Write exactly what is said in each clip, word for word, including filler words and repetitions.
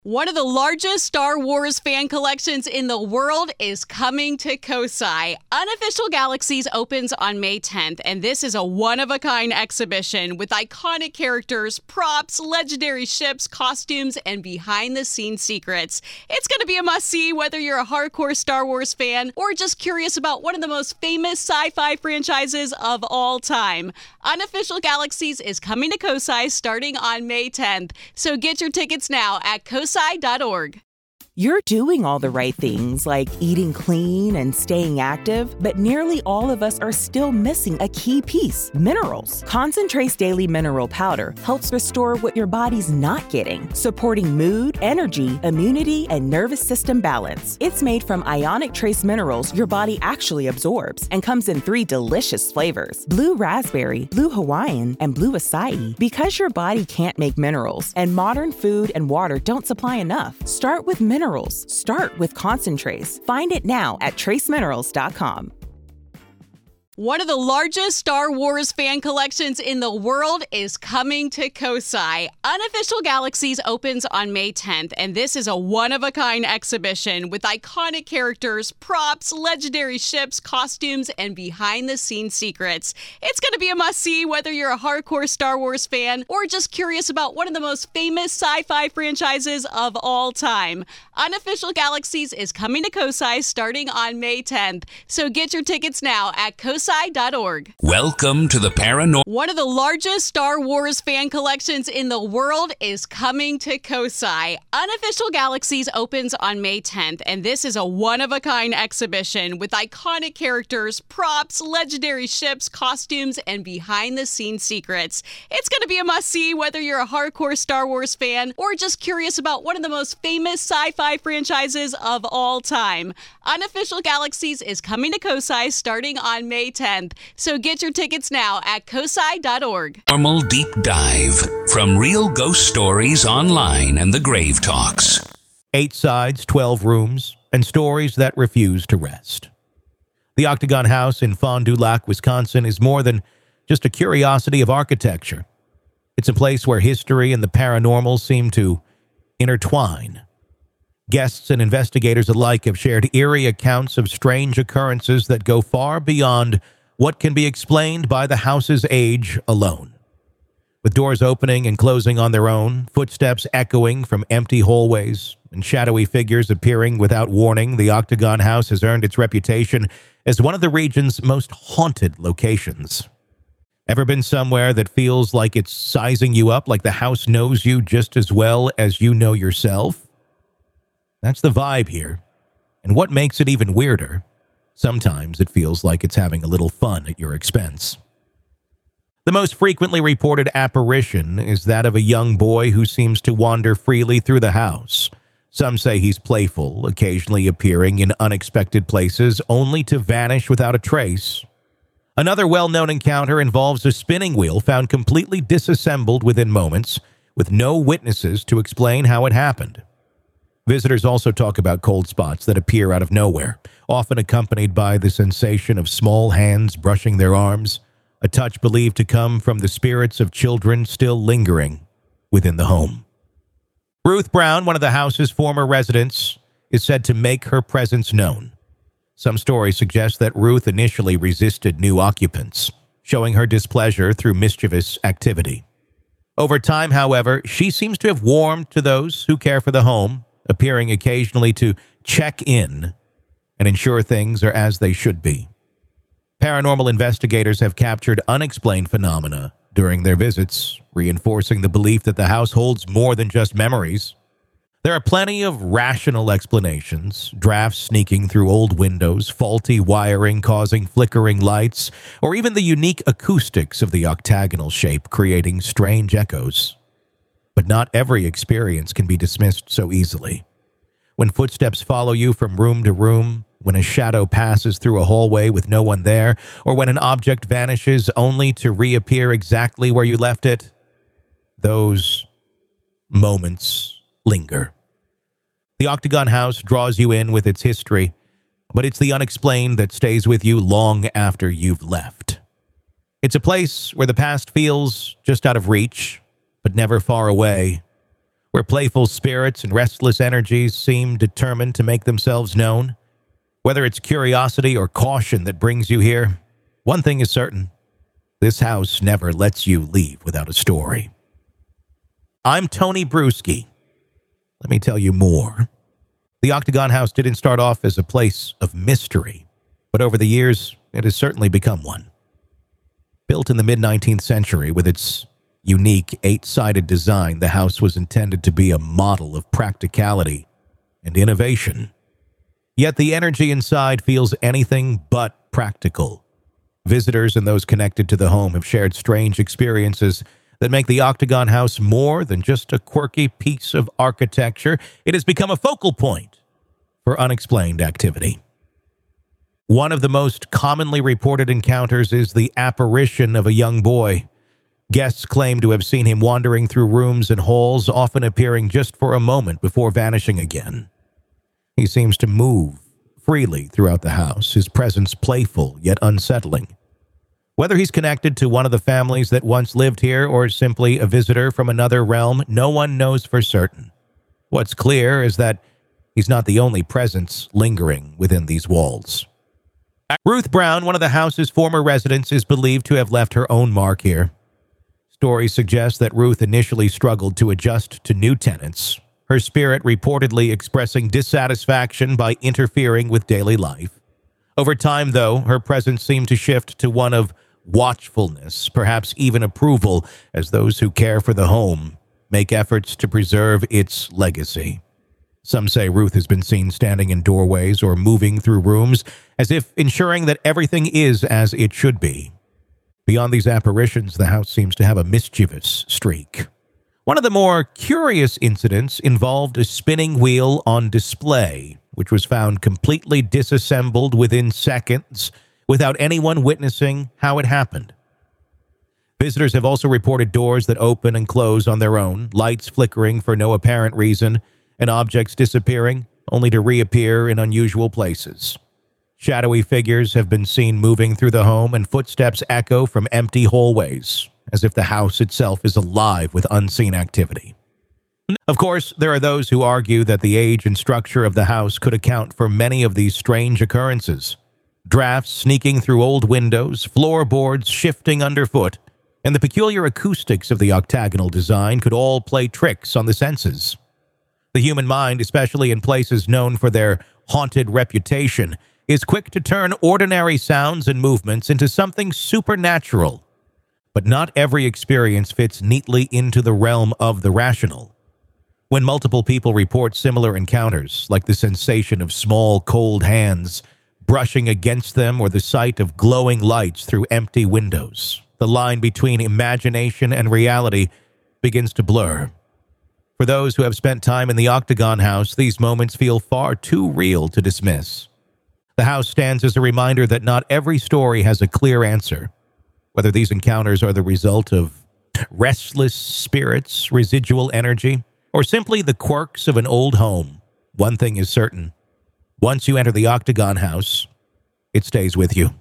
One of the largest Star Wars fan collections in the world is coming to Kosai. Unofficial Galaxies opens on May tenth, and this is a one-of-a-kind exhibition with iconic characters, props, legendary ships, costumes, and behind-the-scenes secrets. It's going to be a must-see whether you're a hardcore Star Wars fan or just curious about one of the most famous sci-fi franchises of all time. Unofficial Galaxies is coming to Kosai starting on May tenth, so get your tickets now at kosai dot org. You're doing all the right things, like eating clean and staying active, but nearly all of us are still missing a key piece, minerals. Concentrate's Daily Mineral Powder helps restore what your body's not getting, supporting mood, energy, immunity, and nervous system balance. It's made from ionic trace minerals your body actually absorbs and comes in three delicious flavors, blue raspberry, blue Hawaiian, and blue acai. Because your body can't make minerals, and modern food and water don't supply enough, start with minerals. Minerals. Start with Concentrates. Find it now at trace minerals dot com. One of the largest Star Wars fan collections in the world is coming to Kosai. Unofficial Galaxies opens on May tenth, and this is a one-of-a-kind exhibition with iconic characters, props, legendary ships, costumes, and behind-the-scenes secrets. It's going to be a must-see whether you're a hardcore Star Wars fan or just curious about one of the most famous sci-fi franchises of all time. Unofficial Galaxies is coming to Kosai starting on May tenth, so get your tickets now at kosai dot org. Welcome to the Paranormal. One of the largest Star Wars fan collections in the world is coming to Kosai. Unofficial Galaxies opens on May tenth, and this is a one-of-a-kind exhibition with iconic characters, props, legendary ships, costumes, and behind-the-scenes secrets. It's going to be a must-see whether you're a hardcore Star Wars fan or just curious about one of the most famous sci-fi franchises of all time. Unofficial Galaxies is coming to Kosai starting on May tenth, so get your tickets now at kosai dot org. Paranormal Deep Dive from Real Ghost Stories Online and The Grave Talks. Eight sides, twelve rooms, and stories that refuse to rest. The Octagon House in Fond du Lac, Wisconsin is more than just a curiosity of architecture. It's a place where history and the paranormal seem to intertwine. Guests and investigators alike have shared eerie accounts of strange occurrences that go far beyond what can be explained by the house's age alone. With doors opening and closing on their own, footsteps echoing from empty hallways, and shadowy figures appearing without warning, the Octagon House has earned its reputation as one of the region's most haunted locations. Ever been somewhere that feels like it's sizing you up, like the house knows you just as well as you know yourself? That's the vibe here. And what makes it even weirder, sometimes it feels like it's having a little fun at your expense. The most frequently reported apparition is that of a young boy who seems to wander freely through the house. Some say he's playful, occasionally appearing in unexpected places, only to vanish without a trace. Another well-known encounter involves a spinning wheel found completely disassembled within moments, with no witnesses to explain how it happened. Visitors also talk about cold spots that appear out of nowhere, often accompanied by the sensation of small hands brushing their arms, a touch believed to come from the spirits of children still lingering within the home. Ruth Brown, one of the house's former residents, is said to make her presence known. Some stories suggest that Ruth initially resisted new occupants, showing her displeasure through mischievous activity. Over time, however, she seems to have warmed to those who care for the home, appearing occasionally to check in and ensure things are as they should be. Paranormal investigators have captured unexplained phenomena during their visits, reinforcing the belief that the house holds more than just memories. There are plenty of rational explanations, drafts sneaking through old windows, faulty wiring causing flickering lights, or even the unique acoustics of the octagonal shape creating strange echoes. But not every experience can be dismissed so easily. When footsteps follow you from room to room, when a shadow passes through a hallway with no one there, or when an object vanishes only to reappear exactly where you left it, those moments linger. The Octagon House draws you in with its history, but it's the unexplained that stays with you long after you've left. It's a place where the past feels just out of reach, but never far away, where playful spirits and restless energies seem determined to make themselves known. Whether it's curiosity or caution that brings you here, one thing is certain: this house never lets you leave without a story. I'm Tony Bruschi. Let me tell you more. The Octagon House didn't start off as a place of mystery, but over the years, it has certainly become one. Built in the mid-nineteenth century with its unique eight-sided design, the house was intended to be a model of practicality and innovation. Yet the energy inside feels anything but practical. Visitors and those connected to the home have shared strange experiences that make the Octagon House more than just a quirky piece of architecture. It has become a focal point for unexplained activity. One of the most commonly reported encounters is the apparition of a young boy. Guests claim to have seen him wandering through rooms and halls, often appearing just for a moment before vanishing again. He seems to move freely throughout the house, his presence playful yet unsettling. Whether he's connected to one of the families that once lived here or simply a visitor from another realm, no one knows for certain. What's clear is that he's not the only presence lingering within these walls. Ruth Brown, one of the house's former residents, is believed to have left her own mark here. Stories suggest that Ruth initially struggled to adjust to new tenants, her spirit reportedly expressing dissatisfaction by interfering with daily life. Over time, though, her presence seemed to shift to one of watchfulness, perhaps even approval, as those who care for the home make efforts to preserve its legacy. Some say Ruth has been seen standing in doorways or moving through rooms, as if ensuring that everything is as it should be. Beyond these apparitions, the house seems to have a mischievous streak. One of the more curious incidents involved a spinning wheel on display, which was found completely disassembled within seconds without anyone witnessing how it happened. Visitors have also reported doors that open and close on their own, lights flickering for no apparent reason, and objects disappearing only to reappear in unusual places. Shadowy figures have been seen moving through the home, and footsteps echo from empty hallways, as if the house itself is alive with unseen activity. Of course, there are those who argue that the age and structure of the house could account for many of these strange occurrences. Drafts sneaking through old windows, floorboards shifting underfoot, and the peculiar acoustics of the octagonal design could all play tricks on the senses. The human mind, especially in places known for their haunted reputation, is quick to turn ordinary sounds and movements into something supernatural. But not every experience fits neatly into the realm of the rational. When multiple people report similar encounters, like the sensation of small, cold hands brushing against them or the sight of glowing lights through empty windows, the line between imagination and reality begins to blur. For those who have spent time in the Octagon House, these moments feel far too real to dismiss. The house stands as a reminder that not every story has a clear answer. Whether these encounters are the result of restless spirits, residual energy, or simply the quirks of an old home, one thing is certain. Once you enter the Octagon House, it stays with you.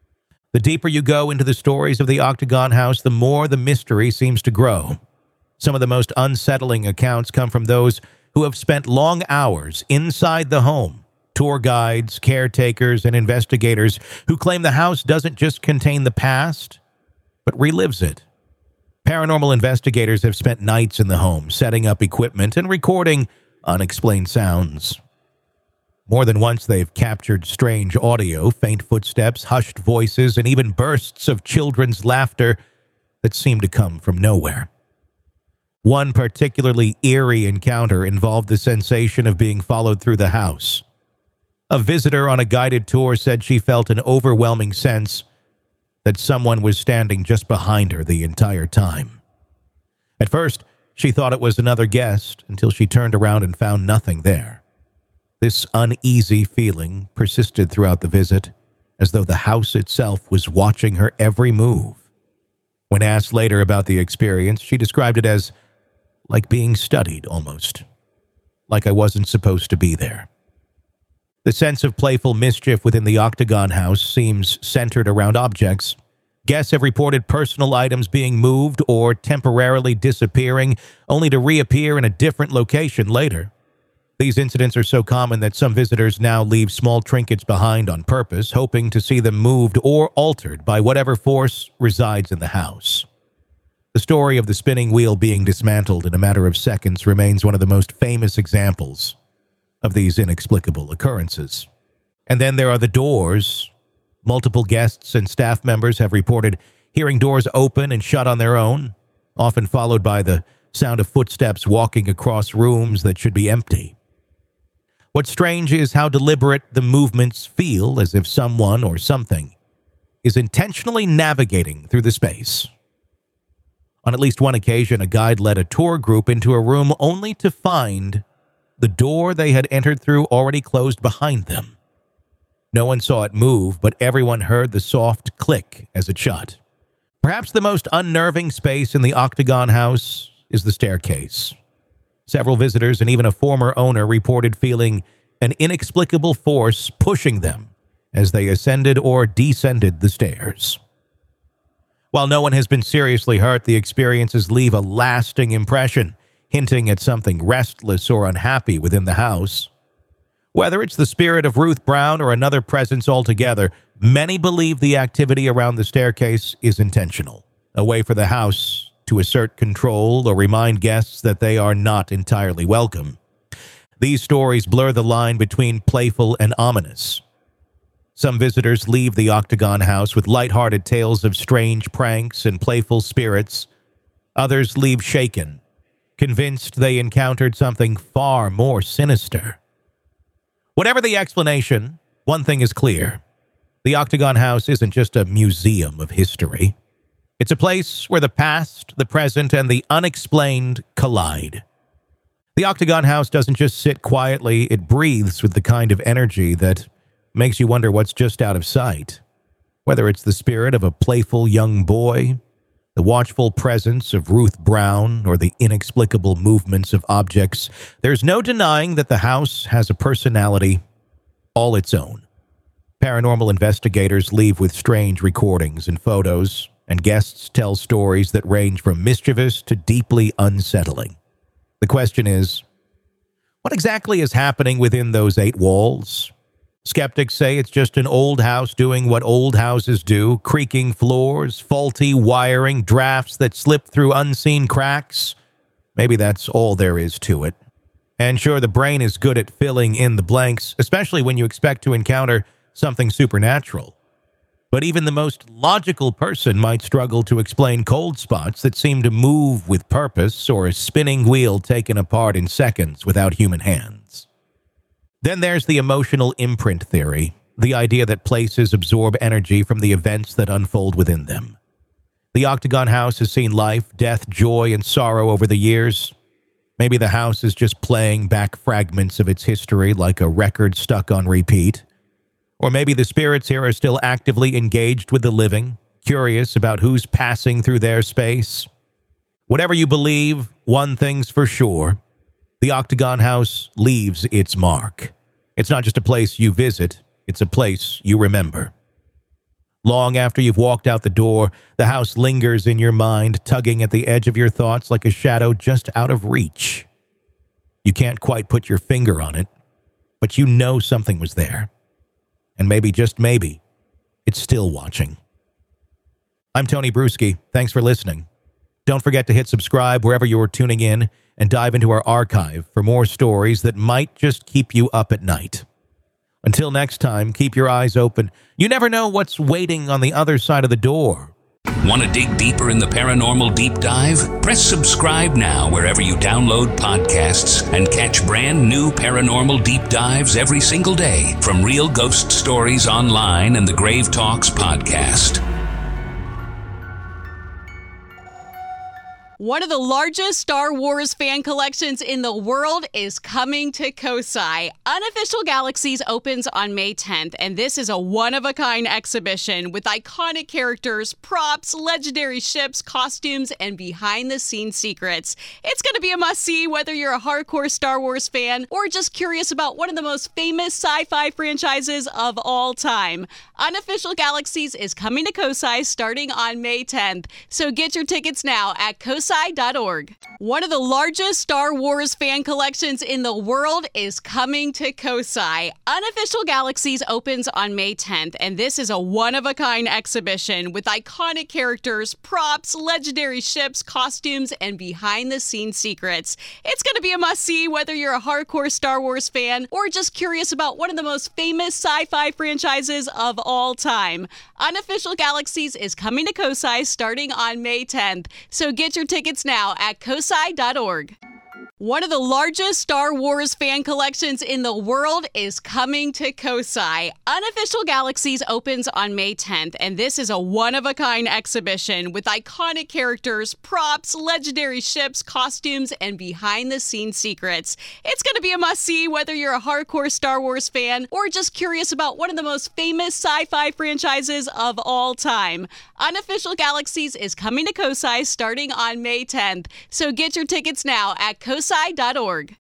The deeper you go into the stories of the Octagon House, the more the mystery seems to grow. Some of the most unsettling accounts come from those who have spent long hours inside the home. Tour guides, caretakers, and investigators who claim the house doesn't just contain the past, but relives it. Paranormal investigators have spent nights in the home, setting up equipment and recording unexplained sounds. More than once, they've captured strange audio, faint footsteps, hushed voices, and even bursts of children's laughter that seem to come from nowhere. One particularly eerie encounter involved the sensation of being followed through the house. A visitor on a guided tour said she felt an overwhelming sense that someone was standing just behind her the entire time. At first, she thought it was another guest until she turned around and found nothing there. This uneasy feeling persisted throughout the visit, as though the house itself was watching her every move. When asked later about the experience, she described it as like being studied almost, like I wasn't supposed to be there. The sense of playful mischief within the Octagon House seems centered around objects, Guests have reported personal items being moved or temporarily disappearing, only to reappear in a different location later. These incidents are so common that some visitors now leave small trinkets behind on purpose, hoping to see them moved or altered by whatever force resides in the house. The story of the spinning wheel being dismantled in a matter of seconds remains one of the most famous examples of these inexplicable occurrences. And then there are the doors. Multiple guests and staff members have reported hearing doors open and shut on their own, often followed by the sound of footsteps walking across rooms that should be empty. What's strange is how deliberate the movements feel, as if someone or something is intentionally navigating through the space. On at least one occasion, a guide led a tour group into a room only to find the door they had entered through already closed behind them. No one saw it move, but everyone heard the soft click as it shut. Perhaps the most unnerving space in the Octagon House is the staircase. Several visitors and even a former owner reported feeling an inexplicable force pushing them as they ascended or descended the stairs. While no one has been seriously hurt, the experiences leave a lasting impression, hinting at something restless or unhappy within the house. Whether it's the spirit of Ruth Brown or another presence altogether, many believe the activity around the staircase is intentional, a way for the house to assert control or remind guests that they are not entirely welcome. These stories blur the line between playful and ominous. Some visitors leave the Octagon House with lighthearted tales of strange pranks and playful spirits. Others leave shaken, convinced they encountered something far more sinister. Whatever the explanation, one thing is clear. The Octagon House isn't just a museum of history. It's a place where the past, the present, and the unexplained collide. The Octagon House doesn't just sit quietly, it breathes with the kind of energy that makes you wonder what's just out of sight. Whether it's the spirit of a playful young boy, the watchful presence of Ruth Brown, or the inexplicable movements of objects, there's no denying that the house has a personality all its own. Paranormal investigators leave with strange recordings and photos, and guests tell stories that range from mischievous to deeply unsettling. The question is, what exactly is happening within those eight walls? Skeptics say it's just an old house doing what old houses do, creaking floors, faulty wiring, drafts that slip through unseen cracks. Maybe that's all there is to it. And sure, the brain is good at filling in the blanks, especially when you expect to encounter something supernatural. But even the most logical person might struggle to explain cold spots that seem to move with purpose, or a spinning wheel taken apart in seconds without human hands. Then there's the emotional imprint theory, the idea that places absorb energy from the events that unfold within them. The Octagon House has seen life, death, joy, and sorrow over the years. Maybe the house is just playing back fragments of its history like a record stuck on repeat. Or maybe the spirits here are still actively engaged with the living, curious about who's passing through their space. Whatever you believe, one thing's for sure. The Octagon House leaves its mark. It's not just a place you visit, it's a place you remember. Long after you've walked out the door, the house lingers in your mind, tugging at the edge of your thoughts like a shadow just out of reach. You can't quite put your finger on it, but you know something was there. And maybe, just maybe, it's still watching. I'm Tony Bruschi. Thanks for listening. Don't forget to hit subscribe wherever you're tuning in and dive into our archive for more stories that might just keep you up at night. Until next time, keep your eyes open. You never know what's waiting on the other side of the door. Want to dig deeper in the paranormal deep dive? Press subscribe now wherever you download podcasts and catch brand new paranormal deep dives every single day from Real Ghost Stories Online and the Grave Talks podcast. One of the largest Star Wars fan collections in the world is coming to Kosai. Unofficial Galaxies opens on May tenth, and this is a one-of-a-kind exhibition with iconic characters, props, legendary ships, costumes, and behind-the-scenes secrets. It's going to be a must-see whether you're a hardcore Star Wars fan or just curious about one of the most famous sci-fi franchises of all time. Unofficial Galaxies is coming to Kosai starting on May tenth, so get your tickets now at kosai dot org. One of the largest Star Wars fan collections in the world is coming to Kosai. Unofficial Galaxies opens on May tenth, and this is a one-of-a-kind exhibition with iconic characters, props, legendary ships, costumes, and behind-the-scenes secrets. It's going to be a must-see whether you're a hardcore Star Wars fan or just curious about one of the most famous sci-fi franchises of all time. Unofficial Galaxies is coming to Kosai starting on May tenth, so get your tickets now at kosai dot org. One of the largest Star Wars fan collections in the world is coming to Kosai. Unofficial Galaxies opens on May tenth, and this is a one-of-a-kind exhibition with iconic characters, props, legendary ships, costumes, and behind-the-scenes secrets. It's going to be a must-see whether you're a hardcore Star Wars fan or just curious about one of the most famous sci-fi franchises of all time. Unofficial Galaxies is coming to Kosai starting on May tenth, so get your tickets now at kosai dot org.